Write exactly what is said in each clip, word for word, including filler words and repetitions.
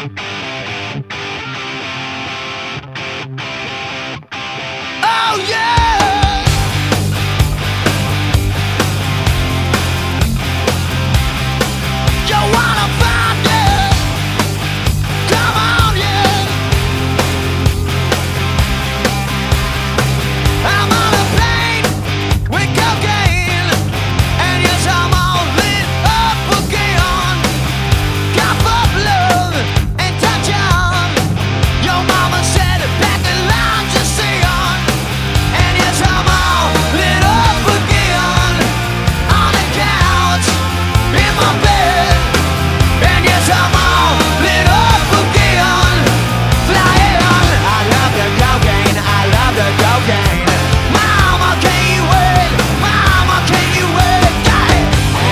Oh yeah! You wanna find it? Come on, yeah! I'm on a plane with cocaine, and yes, I'm all lit up again. Got fuck love and touch on. Your mama said back the lines you see on, and yes, I'm all lit up again. On the couch, in my bed, and yes, I'm all lit up again. Flying, I love the cocaine, I love the cocaine. Mama, can you wait? Mama, can you wait? Yeah.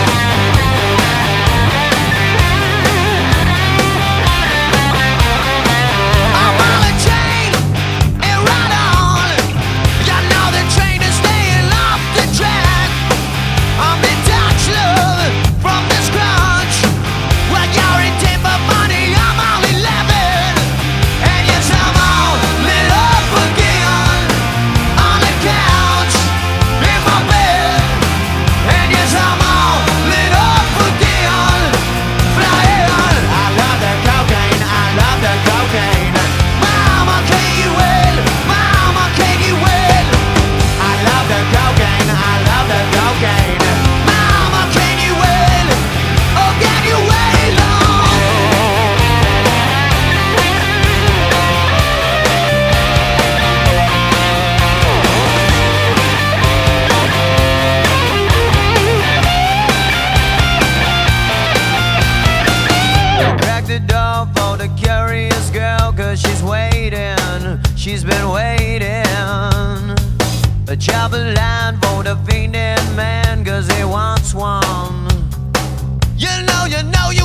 I'm on a train and right on. You know the train is staying off the track. I'm in touch, love, from this crunch. When you're in debt for money, I'm only eleven. And yes, I'm all lit up again. On the couch, in my bed. And yes, I'm all lit up again. Flying, I love the cocaine, I love the cocaine. Mama, can you wait? Mama, can you wait? I love the cocaine, I love the cocaine. Mama, can you wait? Oh, can you wait long? Crack the door for the curious girl, cause she's waiting, she's been waiting. A chopper line for the fiending man, cause he wants one. You know, you know,